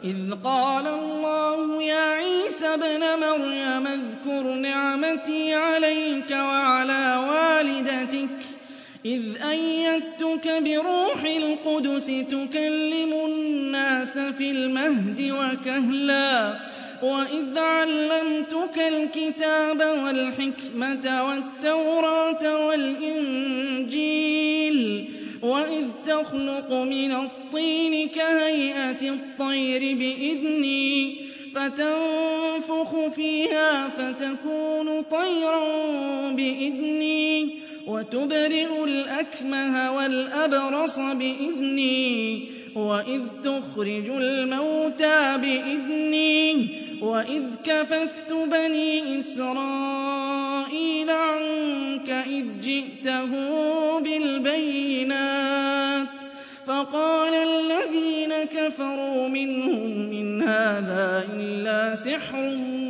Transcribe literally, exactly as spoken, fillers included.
إِذْ قَالَ اللَّهُ يَا عِيسَى ابْنَ مَرْيَمَ اذْكُرْ نِعْمَتِي عَلَيْكَ وَعَلَىٰ وَالِدَتِكَ إِذْ أَيَّدتُّكَ بِرُوحِ الْقُدُسِ تُكَلِّمُ النَّاسَ فِي الْمَهْدِ وَكَهْلًا وَإِذْ عَلَّمْتُكَ الْكِتَابَ وَالْحِكْمَةَ وَالتَّوْرَاةَ وَالْإِنجِيلَ وَإِذْ تَخْلُقُ مِنَ الطِّينِ كَهَيْئَةِ الطَّيْرِ بِإِذْنِي فَتَنفُخُ فِيهَا فَتَكُونُ طَيْرًا بِإِذْنِي وَتُبْرِئُ الْأَكْمَهَ وَالْأَبْرَصَ بِإِذْنِي وَإِذْ تُخْرِجُ الْمَوْتَىٰ بِإِذْنِي وَإِذْ كَفَفْتُ بَنِي إِسْرَائِيلَ عَنكَ إِذْ جِئْتَهُم بِالْبَيِّنَاتِ فَقَالَ الَّذِينَ كَفَرُوا مِنْهُمْ إِنْ هَٰذَا إِلَّا سِحْرٌ